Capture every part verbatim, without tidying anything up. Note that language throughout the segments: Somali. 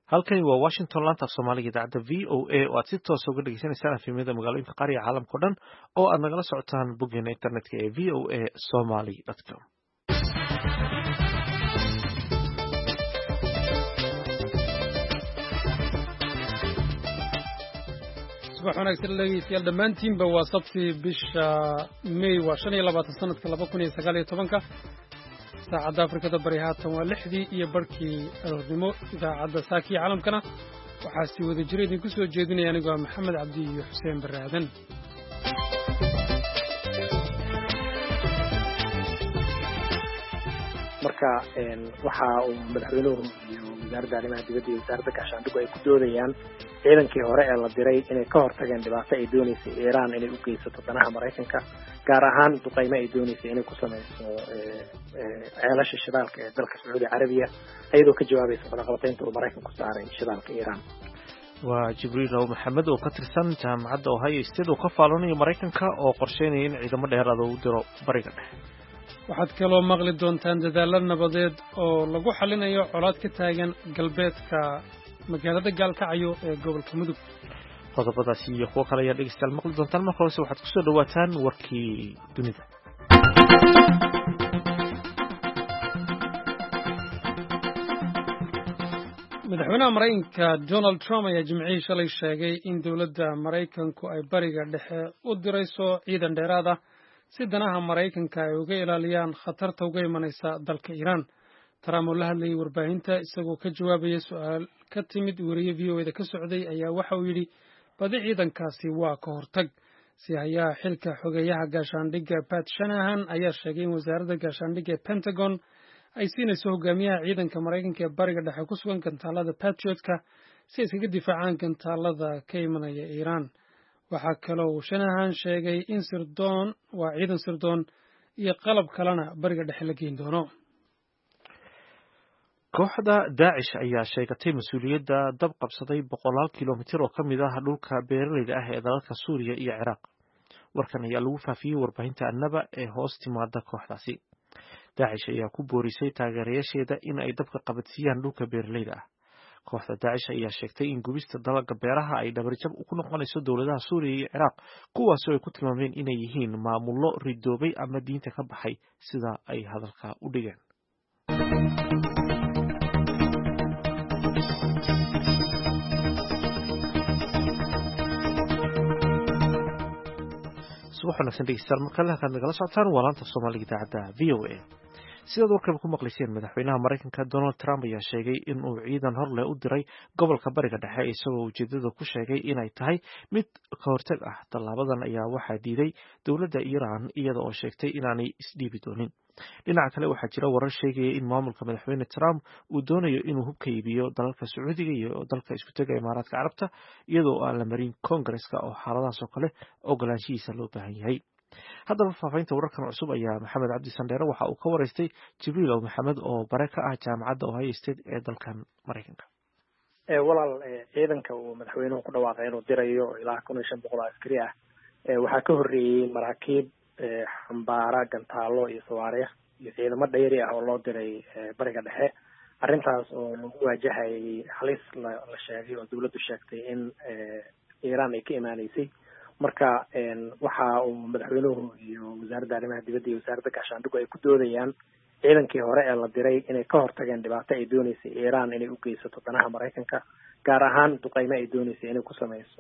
halkani waa Washington laanta af Soomaaliga idaacada V O A oo aad si toos ah uga dhageysanaysaan efemyada magaalooyinka qaar iyo caalamka oo dhan oo aad nagala socotaan boggeena internetka ee v o a somali dot com. subax wanaagsan dhegeystayaal dhammaantiinba waa sabti bisha May waa shan iyo labaatan sanadka laba kun iyo sagaal iyo tobanka saacadda Afrikada Bari haatan waa lixdii iyo barkii aroornimo idaacadda Saakiya caalamkana waxaa si wada jira idinku soo jeedinaya anigu waa Maxamed Cabdi iyo Xuseen Baraadan. marka een waxa uu madaxweynuhu iyo wasaaradda arrimaha dibadda iyo wasaaradda gaashaandhigga ay ku doodayaan ciidankii hore ee la diray inay ka hortageen dhibaato ay doonaysay Iiraan inay u geysato danaha Mareykanka gaar ahaan duqeymo ay doonaysay inay ku sameyso ceelasha shidaalka ee dalka Sacuudi Carabiya iyadoo ka jawaabaysa cunaqabataynta uu Mareykanku saaray shidaalka Iiraan. waa Jibriil Raw Maxamed oo ka tirsan jaamacadda Ohio State oo ka faalonaya Mareykanka oo qorsheynaya in ciidamo dheeraad ah u diro bariga dhexe. waxaad kaloo maqli doontaan dadaalo nabadeed oo lagu xalinayo colaad ka taagan galbeedka magaalada Gaalkacyo ee gobolka Mudug. qodobadaasi iyo kuwo kale ayaa dhegeystayaal maqli doontaan marka hore waxaad ku soo dhawaataan warkii dunida. madaxweynaha Mareykanka Donald Trump ayaa Jimcihii shalay sheegay in dowladda Mareykanku ay bariga dhexe u dirayso ciidan dheeraad ah si danaha Mareykanka ay uga ilaaliyaan khatarta uga imanaysa dalka Iiraan. Trump oo la hadlayay warbaahinta isagoo ka jawaabaya su'aal ka timid wariye V O A da ka socday ayaa waxa uu yidhi badi ciidankaasi waa ka hortag. Sihayaha xilka xogeeyaha gaashaandhigga Pat Shanahan ayaa sheegay in wasaaradda gaashaandhigga ee Pentagon ay siinayso hogaamiyaha ciidanka Mareykanka ee bariga dhexe ku sugan gantaalada Patriotka si ay iskaga difaacaan gantaalada ka imanaya Iiraan. waxaa kaloo uu Shanahan sheegay in sirdoon waa ciidan sirdoon iyo qalab kalena bariga dhexe la geyn doono. kooxda Daesh ayaa sheegatay mas'uuliyadda dab qabsaday boqolaal kiiloomitir oo ka mid ah dhulka beeraleyda ah ee dalalka Suuriya iyo Ciraaq. warkan ayaa lagu faafiyey warbaahinta Annaba ee hoos timaada kooxdaasi. Daesh ayaa ku boorisay taageerayaasheeda in ay dabka qabadsiiyaan dhulka beeraleyda ah. kooxda Daesh ayaa sheegtay in gubista dalagga beeraha ay dhabarjab ku noqonayso dowladaha Suuriya iyo Ciraaq kuwaasoo ay ku tilmaameen inay yihiin maamullo ridoobay ama diinta ka baxay sida ay hadalka u dhigeen. subax wanaagsan dhegeystayaal markale halkaad nagala socotaan waa laanta Soomaaliga idaacadda V O A. sidaad warkaba ku maqlayseen madaxweynaha Mareykanka Donald Trump ayaa sheegay in uu ciidan hor leh u diray gobolka bariga dhexe isagoo ujeedada ku sheegay inay tahay mid ka hortag ah. tallaabadan ayaa waxaa diiday dowladda Iiraan iyada oo sheegtay inaanay isdhiibi doonin. dhinaca kale waxaa jira warar sheegaya in maamulka madaxweyne Trump uu doonayo inuu hubka iibiyo dalalka Sacuudiga iyo dalka isku taga Imaaraadka Carabta iyadoo aan la marin Koongareeska oo xaaladahaas oo kale ogolaanshihiisa loo baahan yahay. haddaba faafaynta wararkan cusub ayaa Maxamed Cabdi Sandheere waxa uu ka waraystay Jibriil Raw Maxamed oo bare ka ah jaamacadda Ohio State ee dalkan Mareykanka. ee walaal ciidanka uu madaxweynuhu ku dhawaaqay inuu dirayo ilaa kun iyo shan boqol askari ah ee waxaa ka horreeyay maraakiib xambaara gantaalo iyo sawaariikh iyo ciidamo dheeri ah oo loo diray bariga dhexe. arrintaas oo lagu waajahayay halis la sheegay oo dowladdu sheegtay in Iiraan ay ka imaanaysay. marka een waxa uu madaxweynuhu iyo wasaaradda arrimaha dibadda iyo wasaaradda gaashaandhigga ay ku doodayaan ciidankii hore ee la diray inay ka hortageen dhibaato ay doonaysay Iiraan inay u geysato danaha Mareykanka gaar ahaan duqeymo ay doonaysay inay ku sameyso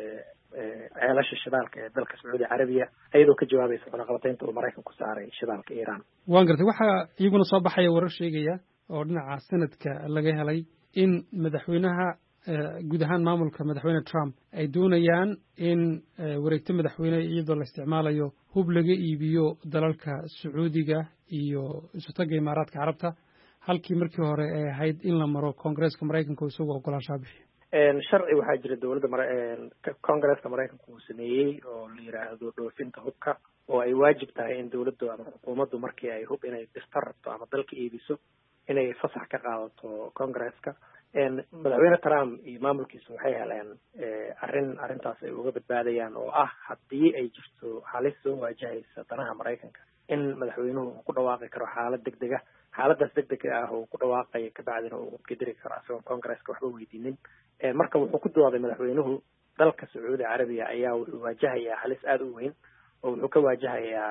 ceelasha shidaalka ee dalka Sacuudi Carabiya iyadoo ka jawaabaysa cunaqabataynta uu Mareykanku saaray shidaalka Iiraan. waan gartay waxaa iyaguna soo baxaya warar sheegaya oo dhinaca sanadka laga helay in madaxweynaha guud ahaan maamulka madaxweyne Trump ay doonayaan in wareegto madaxweyne iyadoo la isticmaalayo hub laga iibiyo dalalka Sacuudiga iyo isu taga Imaaraadka Carabta halkii markii hore ay ahayd in la maro Koongareeska Mareykanka oo isagoo ogolaanshaha bixiyo. een sharci waxaa jira dowladda Koongareeska Mareykanka uu sameeyey oo la yiraahdo dhoofinta hubka oo ay waajib tahay in dowladdu ama xukuumaddu markii ay hub inay dirto rabto ama dalka iibiso inay fasax ka qaadato Koongareeska. een madaxweyne Trump iyo maamulkiisu waxay heleen arrin arrintaas ay uga badbaadayaan oo ah haddii ay jirto halis soo waajahaysa danaha Mareykanka in madaxweynuhu uu ku dhawaaqi karo xaalad degdega xaaladaas degdega ah oo ku dhawaaqaya kabacdina uu qadari karo asagoo congresska waxba weydiinin marka wuxuu ku dooday madaxweynuhu dalka Sacuudi Carabiya ayaa wuxuu waajahayaa halis aad u weyn oo wuxuu ka waajahayaa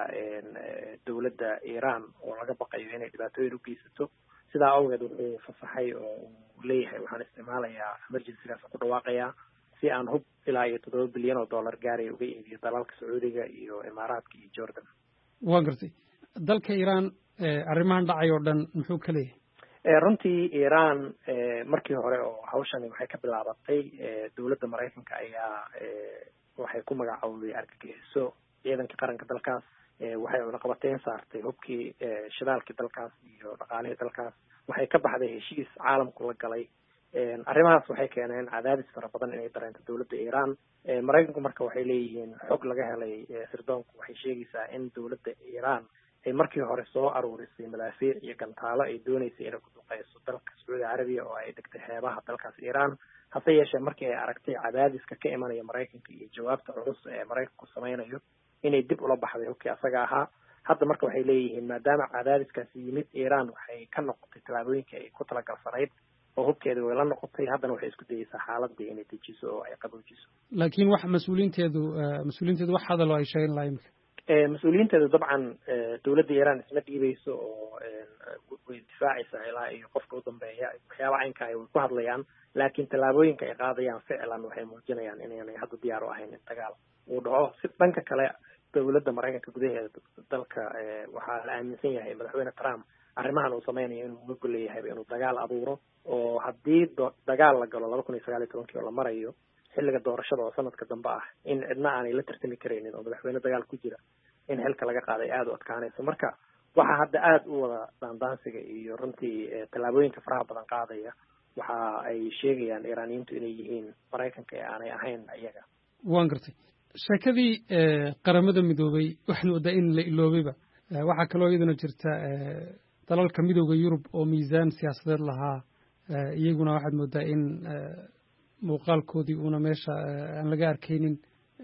dawladda Iran oo laga baqayo inay dhibaatooyin u geysato sidaa awgeed wuxuu fasaxay oo uu leeyahay waxaan isticmaalayaa emergency-gaas ku dhawaaqayaa si aan hub ilaa iyo toddoba bilyan oo dollar gaaray uga iibiyo dalalka Sacuudiga iyo Imaaraadka iyo Jordan waa gartay dalka Iran arrimahan dhacay oo dhan muxuu ka leeyahay runtii Iran markii hore oo hawshani waxay ka bilaabatay dawladda Mareykanka ayaa waxay ku magacaawday argagixiso ciidanka qaranka dalkaas waxay cunaqabateyn saartay hubkii shidaalkii dalkaas iyo dhaqaalihii dalkaas waxay ka baxday heshiis caalamku la galay arrimahaas waxay keeneen cadaadis fara badan inay dareento dawladda Iran Mareykanku marka waxay leeyihiin xog laga helay sirdoonku waxay sheegaysaa in dawladda Iran ay markii hore soo aruurisay malaafiic iyo gantaalo ay doonaysay inay ku duqeyso dalka Sacuudi Carabiya oo ay degtay xeebaha dalkaas Iran hase yeeshee markii ay aragtay cadaadiska ka imanaya Mareykanka iyo jawaabta culus ee Mareykanku sameynayo inay dib ula baxday hubkii asaga ahaa hadda marka waxay leeyihiin maadaama cadaadiskaasi yimid Iran waxay ka noqotay tallaabooyinkii ay ku talagalsanayd oo hubkeeda way la noqotay haddana waxay isku dayeysaa xaaladii inay dejiso oo ay qaboojiso laakiin wax mas-uuliyiinteedu mas-uuliyiinteedu wax hadal oo ay sheegeen lahaa imika mas-uuliyiinteedu dabcan dawladda Iran isma dhiibayso oo way difaacaysaa ilaa iyo qofka u dambeeya waxyaaba caynka ay ku hadlayaan laakiin tallaabooyinka ay qaadayaan ficlan waxay muujinayaan inaanay hadda diyaar u ahayn in dagaal uu dhaco si dhanka kale dawladda Mareykanka gudaheeda dalka waxaa la aaminsan yahay madaxweyne Trump arrimahan uu sameynayo inuu uga golleeyahay inuu dagaal abuuro oo haddii dagaal la galo laba kun iyo sagaal iyo tobankii oo la marayo xilliga doorashada oo sanadka dambe ah in cidna aanay la tartami karaynin oo madaxweyne dagaal ku jira in xilka laga qaaday aad u adkaanayso marka waxa hadda aad u wada daandaansiga iyo runtii tallaabooyinka faraha badan qaadaya waxa ay sheegayaan Iraniyiintu inay yihiin Mareykanka ee aanay ahayn iyaga waan gartay sheekadii qaramada midoobay waxaan wadaa in la iloobayba waxaa kaloo iyaduna jirta dalalka midowga Yurub oo miisaan siyaasadeed lahaa iyaguna waxaad moodaa in muuqaalkoodii una meesha aan laga arkaynin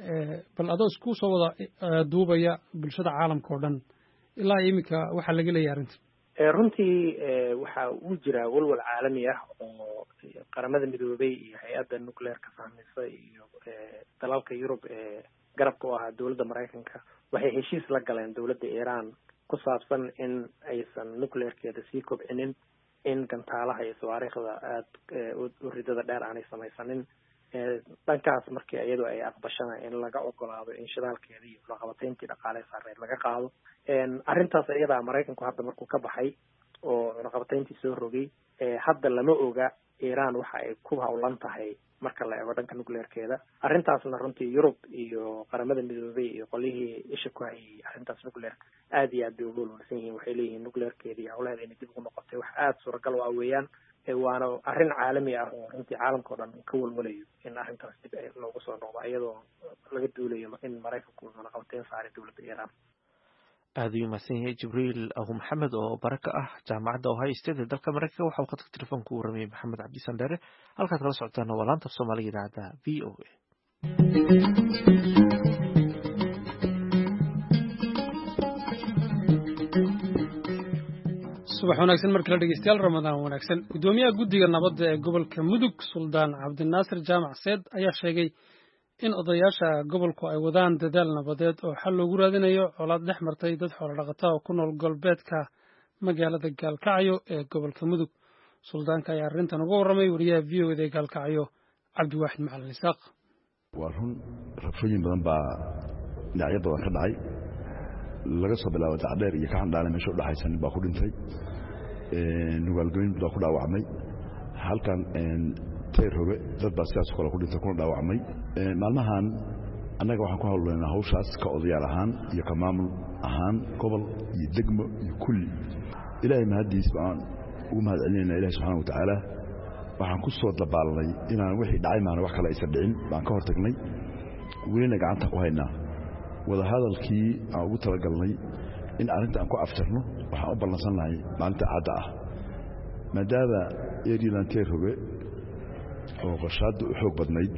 bal adoo isku soo wada duubaya bulshada caalamka oo dhan ilaa iminka waxaa laga leeyahay arrinta runtii waxa uu jiraa walwal caalami ah oo qaramada midoobay iyo hay-adda nuclearka fahmaysa iyo dalalka Yurub ee garabka u ahaa dawladda Mareykanka waxay heshiis la galeen dawladda Iran ku saabsan in aysan nuclearkeeda sii kobcinin in gantaalaha iyo sawaariikhda aad u ridada dheer aanay samaysanin dhankaas markii iyadu ay aqbashana in laga ogolaado in shidaalkeeda iyo cunaqabateyntii dhaqaale saareed laga qaado arrintaas iyada Mareykanku hadda markuu ka baxay oo cunaqabateyntii soo rogay hadda lama oga Iran waxa ay ku hawlan tahay marka la eego dhanka nuclearkeeda arrintaasna runtii Yurub iyo qaramada midoobay iyo qolihii isha ku hayay arrintaas nuclear aad iyo aad bay ugu walwalsan yihiin waxay leeyihiin nuclearkeeda iyo hawlaheeda inay dib ugu noqotay wax aad suuragal u ah weeyaan waana arrin caalami ah oo runtii caalamka oo dhan ka walwalayo in arrintaas dib loogu soo noqdo iyadoo laga duulayo in Mareykanku uu cunaqabateyn saaray dawladda Iran aad ayuu mahadsan yahay Jibriil Abu Maxamed oo baraka ah jaamacadda Ohio State dalka Mareykanka waxa uu khadka telefoonka u waramay Maxamed Cabdi Sandere halkaad kala socotaan waa laanta Soomaaliga idaacadda V O A subax wanaagsan markala dhegeystayaal Ramadaan wanaagsan gudoomiyaha guddiga nabadda ee gobolka Mudug Suldaan Cabdinaasir Jaamac Seed ayaa sheegay in odayaasha gobolku ay wadaan dadaal nabadeed oo xal loogu raadinayo colaad dhex martay dad xoolo dhaqata oo ku nool galbeedka magaalada Gaalkacyo ee gobolka Mudug suldaanka ayaa arrintan uga warramay wariyaha V O A ee Gaalkacyo Cabdiwaaxid Macalin Isaaq waa run rabshooyin badan baa dhinacyo badan ka dhacay laga soo bilaabo dacdheer iyo kaxan dhaale meesha u dhaxaysan baa ku dhintay nugaalgoyn baa ku dhaawacmay halkan tayrobe dad baa sidaas kale ku dhintay kuna dhaawacmay maalmahan annaga waxaan ku hawlanaynaa hawshaas ka odayaal ahaan iyo ka maamul ahaan gobol iyo degmo iyo kulli ilaahay mahadiis baan ugu mahad celinaynaa ilaahay subxaana wa tacaala waxaan ku soo dabaalnay inaan wixii dhacay maana wax kale aysan dhicin baan ka hortagnay welina gacanta ku haynaa wadahadalkii aan ugu talagalnay in arrinta aan ku afjarno waxaan u ballansan lahay maalinta cadda ah maadaama eriadan tayrobe oo qorshaadda u xoog badnayd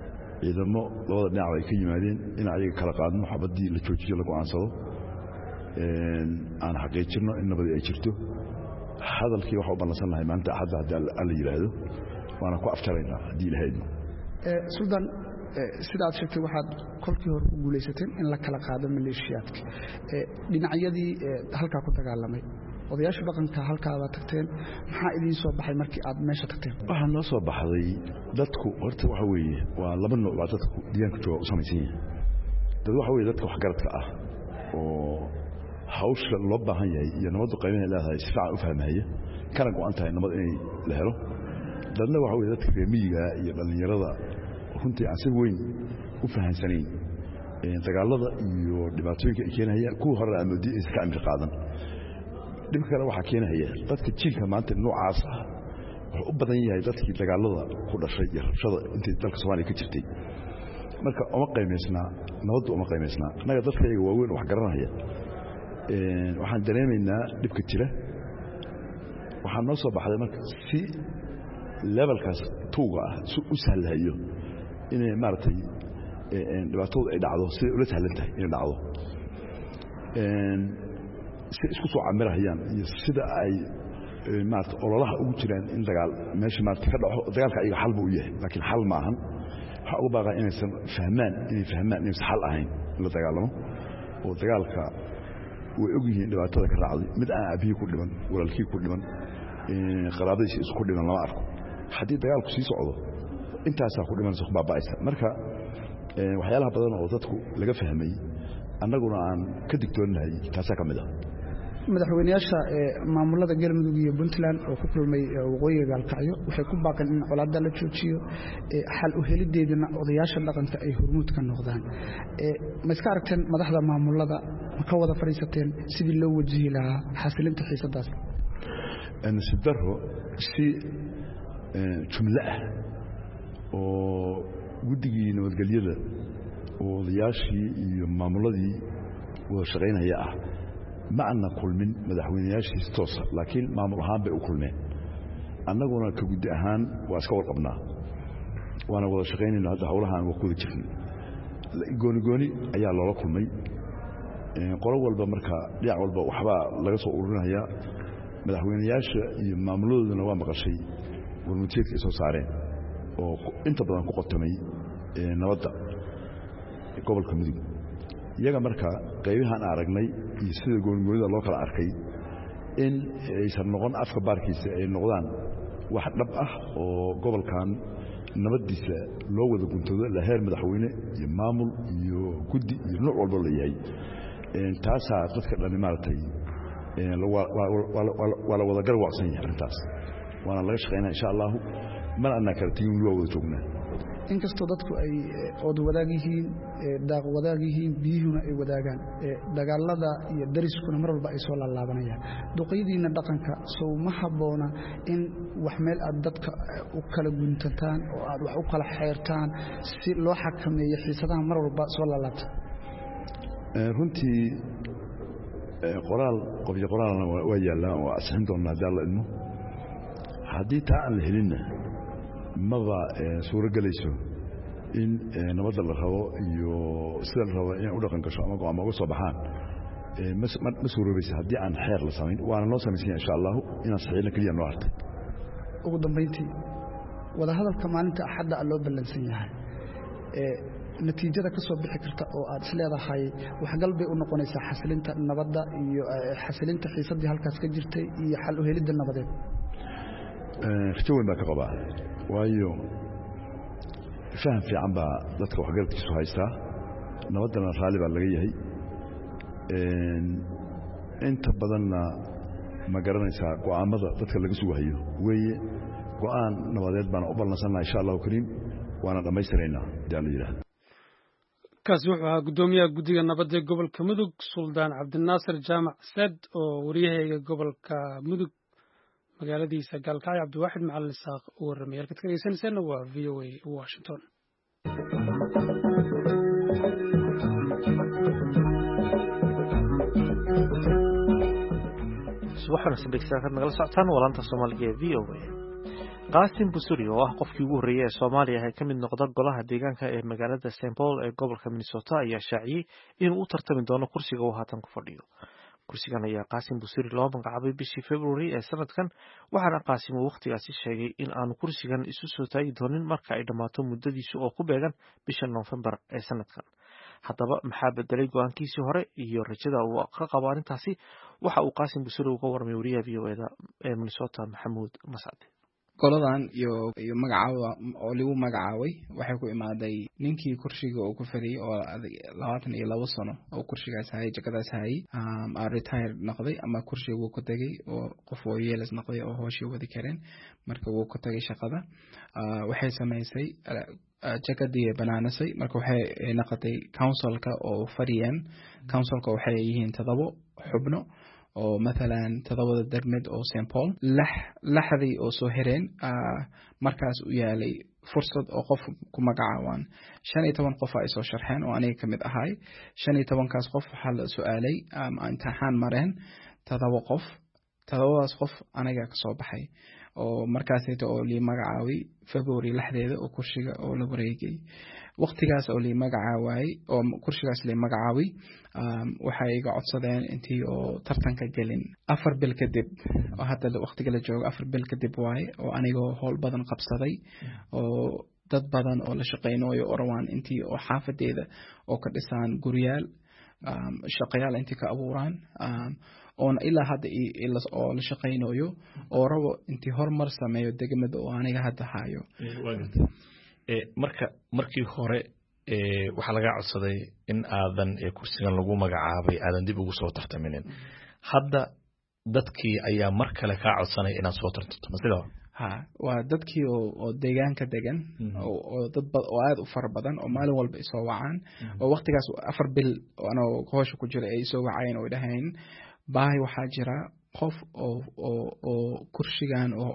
ciidamo labada dhinac ay ka yimaadeen in ayaga kala qaadno xabaddii la joojiyo la go'aansado aan xaqiijino in nabad ay jirto hadalkii waxa u ballansannahay maanta axadda haddii alla yidhaahdo waana ku aftaraynaa haddii ilahaydno suldaan sida aad sheegtay waxaad kolkii hore ku guulaysateen in la kala qaado maleeshiyaadka dhinacyadii halkaa ku dagaalamay odayaasha dhaqanka halkaaba tagteen maxaa idiin soo baxay markii aad meesha tagteen waxaa noo soo baxday dadku horta waxa weeye waa laba nooc baa dadku deegaanka jooga u samaysan yahay dad waxa weeye dadka waxgaradka ah oo hawsha loo baahan yahay iyo nabaddu qaybaha leedahay si fiican u fahmaya kana go'an tahay nabad inay la helo dadna waxa weeye dadka reer miyiga iyo dhallinyarada runtii aan si weyn u fahansanayn dagaalada iyo dhibaatooyinka ay keenayaan kuwa hore amoodi ay iska amri qaadan dhibka kale waxaa keenaya dadka jiilka maanta noocaas ah wuxuu u badan yahay dadkii dagaalada ku dhashay iyo rabshada intii dalka Soomaaliya ka jirtay marka uma qiimeysnaa nabaddu uma qiimeysnaa annaga dadka iyaga waaweyn wax garanaya waxaan dareemaynaa dhibka jira waxaa noo soo baxday marka si levelkaas tuuga ah u sahlayo inay maaragtay dhibaatadu ay dhacdo siday ula sahlan tahay inay dhacdo si isku soo camirahayaan iyo sida ay maarata ololaha ugu jiraan in dagaal meesha maarata ka dhaco dagaalka ayaga xal buu u yahay laakiin xal ma ahan waxaa ugu baaqaa inaysan fahmaan inay fahmaan inaysan xal ahayn in la dagaalamo oo dagaalka way og yihiin dhibaatada ka raacday mid aan aabihii ku dhiman walaalkii ku dhiman qaraabadiisa isku dhiman lama arko haddii dagaalku sii socdo intaasaa ku dhimanaysa ku baaba'aysa marka waxyaalaha badan oo dadku laga fahmay annaguna aan ka digtoonahay taasaa ka mid ah madaxweynayaasha maamulada galmudug iyo puntland oo ku kulmay waqooyiga gaalkacyo waxay ku baaqeen in colaadda la joojiyo xal u helideedina odayaasha dhaqanka ay hormuud ka noqdaan ma iska aragteen madaxda maamulada ma ka wada fadhiisateen sidii loo wajihi lahaa xasilinta xiisadaas sidaro si jumlo ah oo guddigii nabadgelyada oo odayaashii iyo maamuladii wada shaqaynaya ah ma aanna kulmin madaxweynayaashiis toosa laakiin maamul ahaan bay u kulmeen annaguna ka guddi ahaan waa iska warqabnaa waana wada shaqaynayna hadda hawlahaan waa ku wada jirnay gooni gooni ayaa loola kulmay qolo walba marka dhinac walba waxbaa laga soo ururinayaa madaxweynayaasha iyo maamuladooduna waa maqashay warmutiyeedka ay soo saareen oo inta badan ku qotomay nabadda gobolka mudug iyaga marka qaybahaan aragnay iyo sida goonigoonida loo kala arkay in aysan noqon afka baarkiisa ay noqdaan wax dhab ah oo gobolkan nabaddiisa loo wada guntoodo la heer madaxweyne iyo maamul iyo guddi iyo nooc walbo la yahay taasaa dadka dhani maaragtay waa la wada garwaaqsan yahay arrintaas waana laga shaqaynaa insha allahu mana annaa kala tegin waa wada joognaa inkastoo dadku ay ood wadaag yihiin daaq wadaag yihiin biyuhuna ay wadaagaan dagaalada iyo dariskuna mar walba ay soo laalaabanayaan duqeydiina dhaqanka sow ma habboona in wax meel aad dadka u kala guntataan oo aad wax u kala xeertaan si loo xakameeyo xiisadaha mar walba soo laalaabta runtii qoraal qofyo qoraalna waa yaallaa oo asixin doonnaa haddii alla idmo haddii taa aan la helinna maba suuro gelayso in nabadda la rabo iyo sida la rabo inay u dhaqan gasho ama go'aama uga soo baxaan ma suuroobaysa haddii aan xeer la samayn waana noo samaysan yahay insha allahu inaan saxiixna keliya noo hartay ugu dambayntii wadahadalka maalinta axadda loo ballansan yahay natiijada ka soo bixi karta oo aad isleedahay waxgal bay u noqonaysaa xasilinta nabadda iyo xasilinta xiisaddii halkaas ka jirtay iyo xal u helidda nabadeed rajo weyn baa ka qabaa waayo faham fiican baa dadka waxgaradkiisu haystaa nabaddana raalli baa laga yahay inta badanna ma garanaysaa go'aamada dadka laga sugahayo weeye go'aan nabadeed baana u ballansannaha insha allahu kariim waana dhammaystiraynaa hadii alla yidhahdo kaasi wuxuu ahaa guddoomiyaha guddiga nabadda ee gobolka mudug suldaan cabdinaasir jaamac sed oo waryahayga gobolka mudug magaaladiisa gaalkacyo cabdiwaaxid macalin isaaq u warramay halkaad ka dhegeysanaysaanna waa v o a washington subaxana dhegeystayaal nagala socotaan walaanta soomaaliga ee v o a qaasim busuri oo ah qofkii ugu horreeyay ee soomaaliya ee ka mid noqda golaha deegaanka ee magaalada saint paul ee gobolka minnesota ayaa shaaciyey inuu u tartami doono kursiga uu haatan ku fadhiyo kursigan ayaa qaasim busiri loo magacaabay bishii february ee sanadkan waxaana qaasim uu wakhtigaasi sheegay in aanu kursigan isu soo taagi doonin marka ay dhammaato muddadiisu oo ku beegan bisha noofembar ee sanadkan. haddaba maxaa bedelay go-aankiisii hore iyo rajada uu ka qabo arrintaasi waxa uu qaasim busiri uga warmay wariyaha v o eda ee minnesota maxamuud mascade. goladan iyo iyo magacaaba oo lagu magacaabay waxay ku imaaday ninkii kursiga oo ku fadhiyay oo labaatan iyo labo sano oo kursigaas hayay jagadaas hayay um a retire noqday ama kursiga uu ku tagay oo qof oo yeelas noqday oo hooshii wadi kareen marka uu ku tagay shaqada waxay sameysay jagadii banaanasay marka waxay noqotay councilka oo fadhiyaan councilka waxay yihiin toddoba xubno oo mathalan todobada degmad oo Saint Paul lax laxdii oo soo hireen markaas u yaalay fursad oo qof ku magacaabaan shan iyo toban qof ay soo sharxeen oo aniga kamid ahay shan iyo toban kaas qof waxa la su'aalay imtixaan mareen todoba qof todobadaas qof aniga ka soo baxay oo markaas oo li magacaabay February lixdeeda oo kursiga oo la wareegay waqtigaas oo li magacaabay oo kursigaas li magacaabay waxay iga codsadeen intii oo tartanka galin afar bil kadib oo hadda waqtiga la joogo afar bil kadib waay oo anigoo howl badan qabsaday oo dad badan oo la shaqeynayo orwaan intii oo xaafadeeda oo ka dhisaan guriyaal shaqayaal intii ka abuuraan oo ilaa hadda oo la shaqeynayo oo rabo intii horumar sameeyo degmada oo aniga hadda hayo ee marka markii hore ee waxa laga codsaday in aadan ee kursigan lagu magacaabay aadan dib ugu soo tartaminin hadda dadkii ayaa mar kale ka codsanay inaad soo tartanto masida ha waa dadkii oo deegaanka degan oo dad oo aad u far badan oo maalin walba isoo wacaan oo waqtigaas afar bil anoo hoosh ku jira ay soo wacayeen oo dhahayn baahi waxa jira qof oo oo oo kursigan oo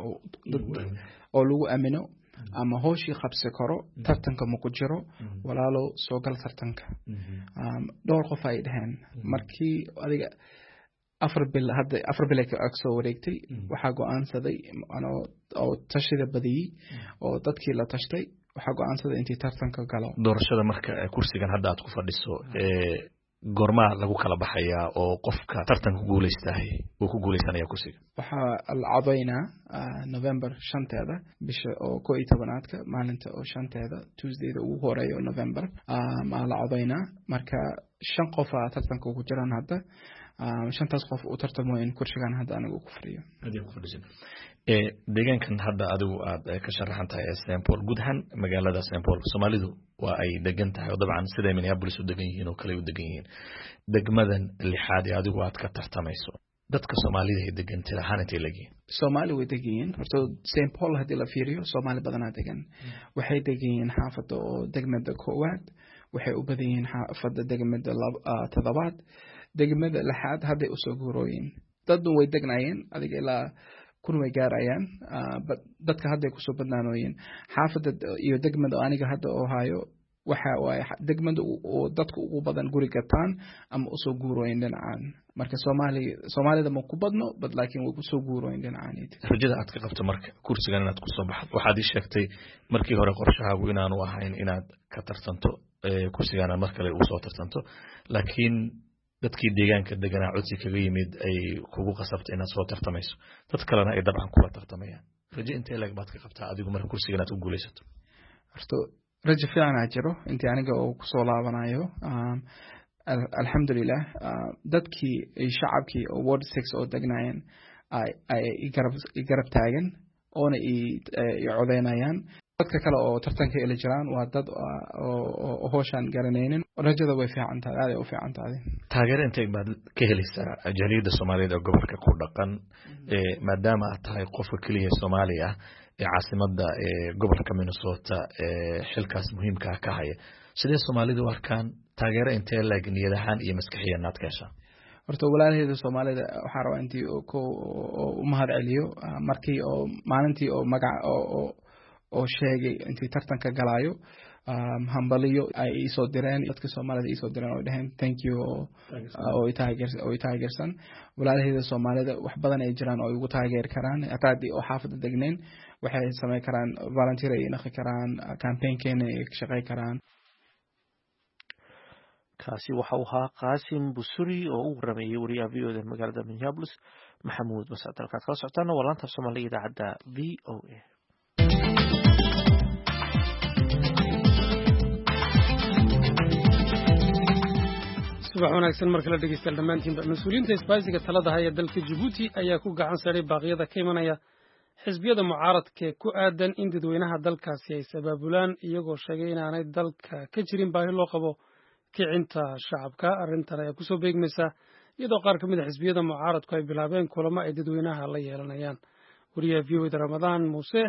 oo lagu amino ama hooshii qabsi karo tartanka ma ku jiro walaalo soo gal tartanka dhowr qof ay dhahayn markii adiga afar bil hadda afar bil ka soo wareegtay waxa go'aansaday anoo oo tashida badiyay oo dadkii la tashtay waxa go'aansaday intii tartanka galo doorashada marka kursigan hadda aad ku fadhiso ee gorma lagu kala baxaya oo qofka tartanka guuleystahay uu ku guuleysanaya kursiga waxa la codeynaa November shanteeda bisha oo koob iyo tobanaadka maalinta oo shanteeda Tuesday-da ugu horeeyo November ma la codeynaa marka shan qof ah tartanka ku jiraan hadda shantaas qof u tartamo in kursigan hadda anigu ku fadhiyo hadii ku fadhiyo ee deegaankan hadda adigu aad ka sharaxan tahay Saint Paul guud ahaan magaalada Saint Paul Soomaalidu waa ay degan tahay oo dabcan sida Minneapolis u degan yihiin oo kale u degan yihiin degmadan lixaad ee adigu aad ka tartamayso dadka Soomaalida ee degan tirahan intee leeyihiin Soomaali way degan yihiin horta Saint Paul hadii la fiiriyo Soomaali badan aad degan waxay degan yihiin xaafadda oo degmada koowaad waxay u badan yihiin xaafadda degmada toddobaad degmada lixaad hadday u soo guurooyin daddu way degnayeen adiga ilaa kun way gaarayaan dadka hadday ku soo badnaanooyin xaafadda iyo degmada aniga hadda oo hayo waxa way degmada oo dadku ugu badan guri gataan ama u soo guurooyin dhinacaan marka Soomaali Soomaalida ma ku badno bad laakiin way ku soo guurooyin dhinacaan rajada aad ka qabto marka kursigan inaad ku soo baxdo waxaad ii sheegtay markii hore qorshahaagu inaanu ahayn inaad ka tartanto kursigan mar kale u soo tartanto laakiin dadkii deegaanka deganaa codsi kaga yimid ay kugu qasabtay inaad soo tartamayso dad kalena ay dabcan kula tartamayaan rajo intee leeg baad ka qabtaa adigu marka kursiga inaad u guuleysato horta rajo fiican aa jiro intii aniga oo ku soo laabanayo alxamdulilah dadkii shacabkii oo ward six oo degnaayeen ay garab taagan oona i codeynayaan dadka kale oo tartanka ila jiraan waa dad oo hooshan garanaynin rajada way fiican tahay aad ay u fiican tahay taageero intee baad ka helaysaa jaaliyadda Soomaaliyeed ee gobolka ku dhaqan ee maadaama aad tahay qofka kaliya Soomaali ah ee caasimadda ee gobolka Minnesota ee xilkaas muhiimka ah ka haya sidee Soomaalidu u arkaan taageero intee leeg niyad ahaan iyo maskaxiyan aad ka heshaa horta walaalheeda Soomaalida waxa rabaa intii oo u mahad celiyo markii oo maalintii oo magac oo oo sheegay intii tartanka galaayo hambaliyo ay soo direen dadka Soomaalida ay soo direen oo dhahan thank you oo taageersan oo taageersan walaalheeda Soomaalida wax badan ay jiraan oo ugu taageer karaan ataadi oo xaafadda degneen waxay sameey karaan volunteer ay naqi karaan campaign-keena ay shaqay karaan kaasi waxa uu ahaa qaasim busuri oo u warameeyey wariyaha v o da magaalada minneapolis maxamuud masad halkaad kala socotaana waa laanta soomaaliga idaacadda v o a. subax wanaagsan markala dhegeystayaal dhammaantiinba mas-uuliyiinta isbaahisiga talada haya dalka Djibouti ayaa ku gacan saaray baaqyada ka imanaya xisbiyada mucaaradka ku aadan in dadweynaha dalkaasi ay sabaabulaan iyagoo sheegay inaanay dalka ka jirin baahi loo qabo kicinta shacabka. arrintan ayaa kusoo beegmaysa iyadoo qaar ka mid a xisbiyada mucaaradku ay bilaabeen kulamo ay dadweynaha la yeelanayaan. wariyaha v o da Ramadaan Muuse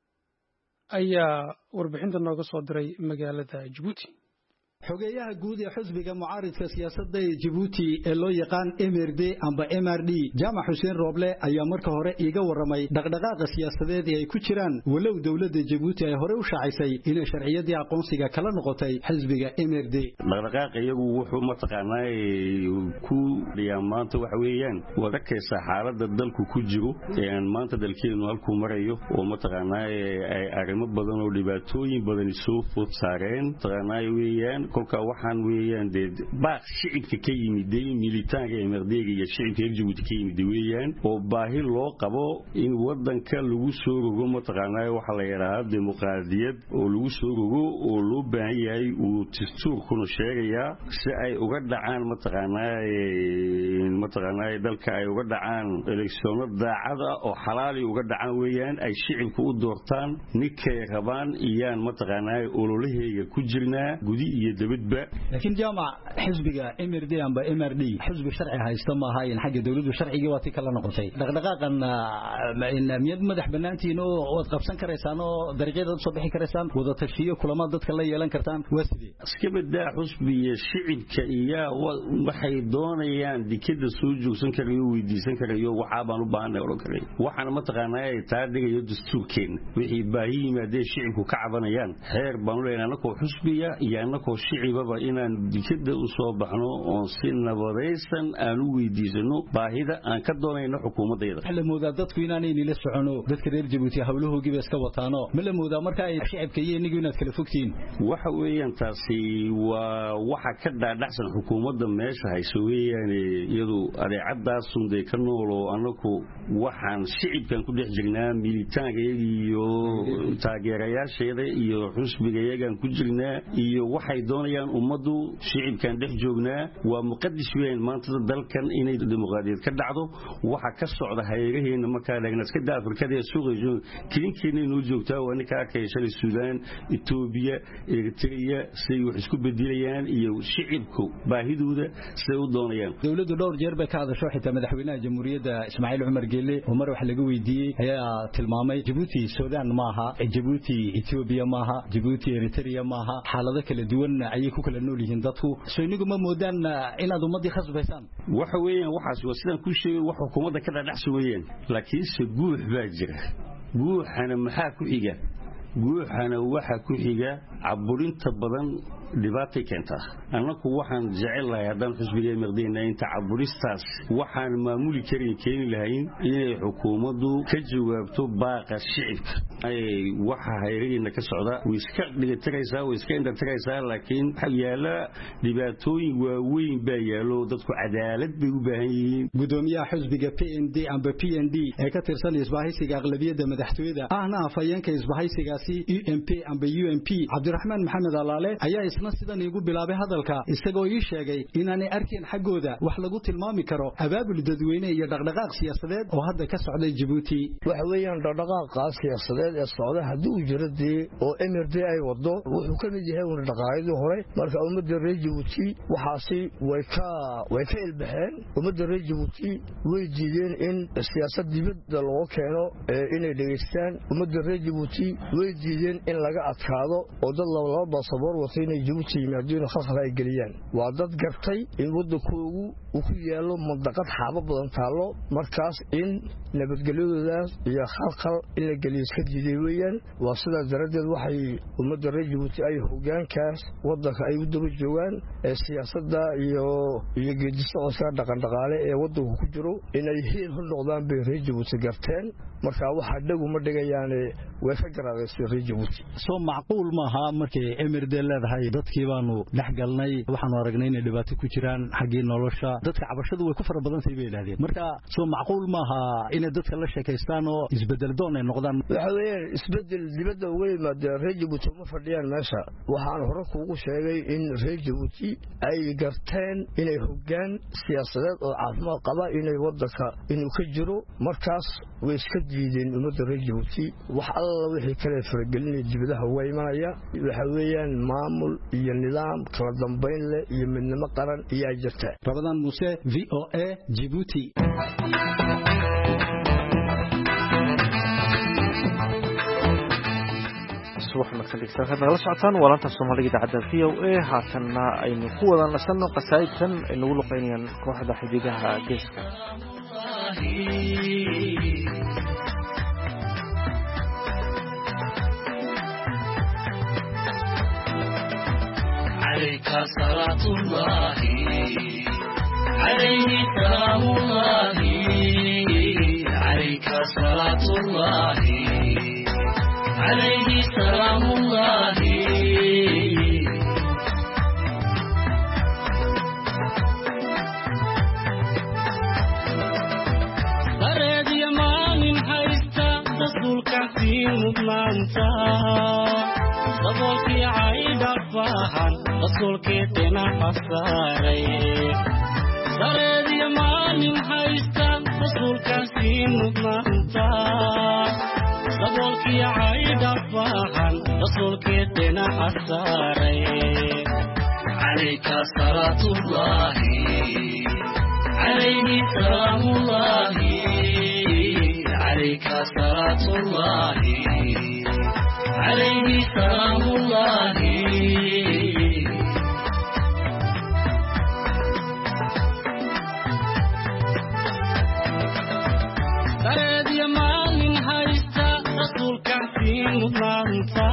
ayaa warbixinta nooga soo diray magaalada Djibouti. xogeeyaha guud ee xisbiga mucaaradka siyaasadda ee Djibouti ee loo yaqaan M R D amba M R D Jaamac Xuseen Rooble ayaa marka hore iiga waramay dhaqdhaqaaqa siyaasadeed ee ay ku jiraan walow dawladda Djibouti ay hore u shaacisay inay sharciyadii aqoonsiga kala noqotay xisbiga M R D. dhaqdhaqaaqa iyagu wuxuu mataqaanaa ku dhiyaan maanta waxa weeyaan wadakaysa xaaladda dalku ku jiro ee maanta dalkeenu halkuu marayo oo mataqaanaa ay arrimo badan oo dhibaatooyin badan soo food saareen mataqaanaa weeyaan kolka waxaan weeyaan de baaq shicibka ka yimid militaanka M R D iyo shicibka Djibouti ka yimid weeyaan oo baahi loo qabo in wadanka lagu soo rogo mataqaanaa waxa la yiraahdo dimuqraadiyad oo lagu soo rogo oo loo baahan yahay uu dastuurkuna sheegaya si ay uga dhacaan mataqaanaa mataqaanaa dalka ay uga dhacaan eleksiyonada daacada oo xalaal uga dhacaan weeyaan ay shicibku u doortaan ninkay rabaan iyaan mataqaanaa ololaheega ku jirnaa gudi iyo dabadba. laakiin jaamac xisbiga M R D amba M R D xisbi sharci haysta ma ahayn xagga dawladdu sharciga waa tii kala noqotay dhaqdhaqaaqan miyad madax banaantiin oo wad qabsan kareysaan oo dariiqada soo bixi kareysaan wada tashiyo kulamo dadka la yeelan kartaan waa sidii iska badaa xisbiga shicibka iyo waxay doonayaan dikada soo joogsan karayo weydiisan karayo waxa baan u baahanay oo kale waxaan ma taqaanaa ay taadigayo dastuurkeen wixii baahi yimaadeen shicibku ka cabanayaan xeer baan u leenahay anako xisbiga iyo anako shicibaba inaan dikada u soo baxno oo si nabadaysan aan u weydiisano baahida aan ka doonayno xukuumaddeeda. la moodaa dadku inaanay nila socono dadka reer Djibouti hawlahoogiiba iska wataano ma la moodaa marka ay shicibka iyo inigu inaad kala fogtiin waxa weeyaan taasi waa waxa ka dhaadhacsan xukuumadda meesha hayso weeyaan iyadu adeecadaas unday ka noolo anaku waxaan shicibkan ku dhex jirnaa militaanka iyo taageerayaasheeda iyo xisbigayagan ku jirnaa iyo waxay doonayaan ummadu shicibkan dhex joognaa waa muqaddis weyn maanta dalkan inay dimuqraadiyad ka dhacdo waxa ka socda hay'adaheena marka laga iska Afrikada suuqyo kilinkeena inuu joogtaa waa ninka ka yeeshay Suudaan Itoobiya Eritrea say wax isku bedelayaan iyo shicibku baahidooda say u doonayaan. dawladdu dhowr jeer bay ka hadasho xitaa madaxweynaha jamhuuriyadda Ismaaciil Umar Geelle oo mar wax laga weydiiyay ayaa tilmaamay Djibouti Suudaan maaha Djibouti Itoobiya maaha Djibouti Eritrea maaha xaalado kala duwan ayay ku kala nool yihiin dadku soo inigu ma moodaan inaad ummadii khasbaysaan waxa weeyaan waxaas waa sidaan ku sheegay wax xukuumadda ka dhaadhacsan weeyaan laakiin si guux baa jira guuxana maxaa ku xiga guuxana waxa ku xiga caburinta badan dhibaatay keenta anaku waxaan jecelahay haddaan xisbiga maqdina inta caburistaas waxaan maamuli karin keeni lahayn inay xukuumaddu ka jawaabto baaqa shicibka ay waxa hay'adaha ka socda way iska dhigatiraysaa way iska indartiraysaa laakiin yaala dhibaatooyin waaweyn baa yaalo dadku cadaalad bay u baahan yihiin. gudoomiyaha xisbiga P N D amba P N D ee ka tirsan isbahaysiga aqlabiyadda madaxtooyada ahna afayeenka isbahaysigaasi U M P amba U M P Cabdiraxmaan Maxamed Alaale ayaa isna sidan igu bilaabay hadalka isagoo ii sheegay inaanay arkin xaggooda wax lagu tilmaami karo abaabul dadweyne iyo dhaqdhaqaaq siyaasadeed oo hadda ka socday Djibouti. waxa weeyaan dhaqdhaqaaq siyaasadeed ee socda haddii uu jiro dee oo M R D ay wado wuxuu ka mid yahay una dhaqaaqidii hore marka ummadda reer Djibouti waxaasi way ka way ka ilbaxeen ummadda reer Djibouti way diideen in siyaasad dibadda loo keeno inay dhageystaan ummadda reer Djibouti way diideen in laga adkaado oo dad laba baasaboor wato inay Djibouti yimaadeen khalkhal ay geliyaan waa dad gartay in wadankoodu uu ku yaalo mandaqad xaabo badan taalo markaas in nabadgelyadoodaas iyo khalkhal in la geliyo iska diiday weeyaan waa sidaas daradeed waxay ummadda reer Djibouti ay hoggaankaas wadanka ay u daba joogaan ee siyaasadda iyo iyo geedisocodka dhaqan dhaqaale ee wadanku ku jiro inay hiil u noqdaan bay reer Djibouti garteen marka waxa dhagu ma dhigayaan way ka garaadaysan reer Djibouti soo macquul maaha markay M R D leedahay dadkii baanu dhex galnay waxaanu aragnay inay dhibaato ku jiraan xaggii nolosha dadka cabashadu way ku fara badan tahay bay yiraahdeen marka soo macquul maaha in dadka la sheekaystaan oo isbedel doon ay noqdaan waxa weeyaan isbedel dibadda uga yimaada reer Djibouti ma fadhiyaan meesha waxaan hore kuugu sheegay in reer Djibouti ay garteen inay hoggaan siyaasadeed oo caafimaad qaba inay wadanka inuu ka jiro markaas way iska diideen ummadda reer Djibouti wax alla wixii kale faragelinay dibadaha way imanaya waxa weeyaan maamul iyo nidaam kala dambeyn leh iyo midnimo qaran iyo jirta Ramadan Muuse V O A Djibouti subaxna kaliya ka nagala socotaan walanta Soomaaliga idaacada V O A haatana aynu ku wada nasano qasaayidkan aynu ugu luqeynayaan kooxda xidigaha geeska عليك صلاة الله عليه سلام الله عليك صلاة الله عليه سلام الله برد يمان حيستا رسولك في مضمانتا صبوكي عيد الفاحن رسولك تنا حصاري برد يمان حيستا رسولك في مضمانتا صبوكي عيد الفاحن رسولك تنا حصاري عليك صلاة الله عليه سلام الله عليك صلاة الله عليه سلام الله برد يمان حيستا رسولك في مضمانتا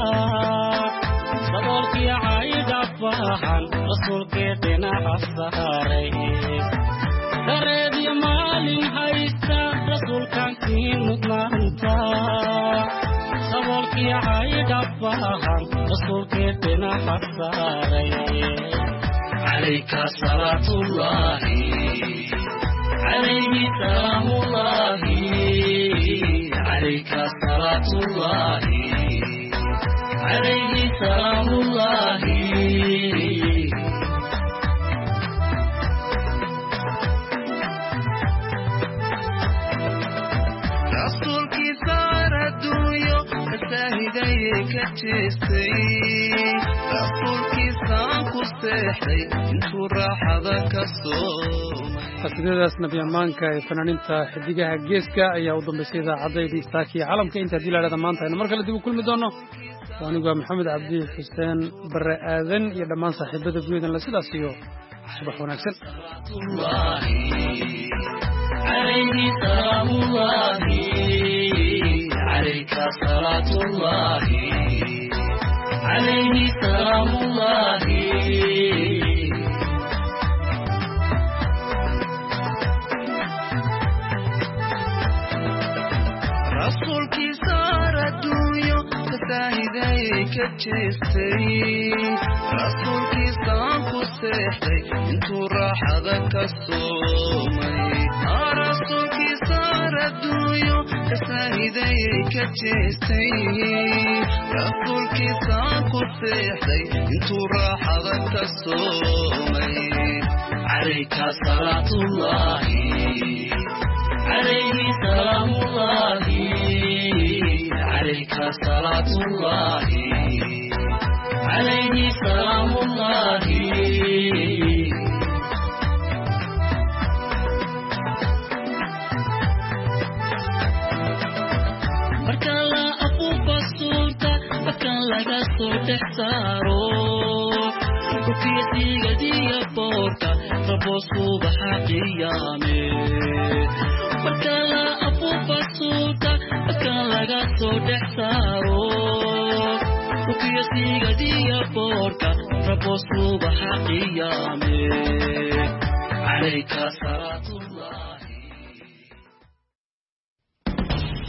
صبوكي عيد الفاحن رسولك تنا حصاري برد يمان حيستا رسولك في مضمانتا صبوكي عيد الفاحن رسولك تنا حصاري عليك صلاة الله عليه سلام الله عليك صلاة الله عليه سلام الله رسولك صار الدنيا فساهدي كتشتي رسولك سانكو سيحي انتو راحة كالصوم qasiidadaas nabi amaanka ee fanaaniinta xidigaha geeska ayaa u dambeysay idaacadaydii saakiya caalamka inta haddii la idhahda maanta aynu mar kale dib u kulmi doono anigu waa maxamed cabdi xuseen bare aadan iyo dhammaan saaxiibada guudan la sidaas iyo subax wanaagsan عليه سلام الله عليك صلاة الله عليه سلام الله رسولك صار الدنيا فساهدي كتشتي رسولك سانكو سيحتي انتو راحة كالصومي رسولك صار الدنيا فساهدي كتشتي رسولك سانكو سيحتي انتو راحة كالصومي عليك صلاة الله عليه سلام الله عليك صلاة الله عليه سلام الله marka la afuufa suulta marka laga soo dhex saaro kufiyadiigadiya boorka rabo subaxa qiyaame marka la afuufa suulta marka laga soo dhex saaro kufiyadiigadiya boorka rabo subaxa qiyaame عليك صلاة